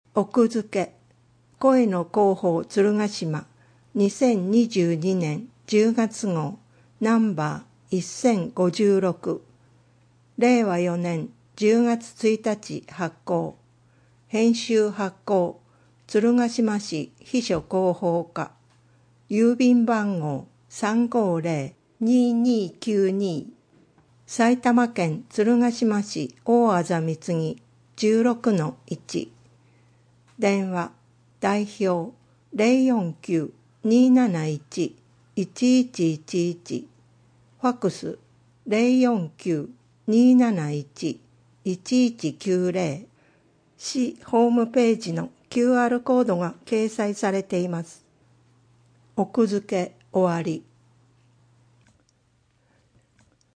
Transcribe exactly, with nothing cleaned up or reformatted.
奥付け声の広報鶴ヶ島にせんにじゅうにねんじゅうがつ号ナンバーせんごじゅうろくれいわよねんじゅうがつついたち発行編集発行鶴ヶ島市秘書広報課郵便番号 さんごぜろにーにーきゅうに 埼玉県鶴ヶ島市大字三木 じゅうろくのいち電話代表 ゼロよんきゅう にーなないち いちいちいちいち ファックス ゼロよんきゅう にーなないち いちいちきゅうぜろ 市ホームページの キューアール コードが掲載されています。奥付け終わり。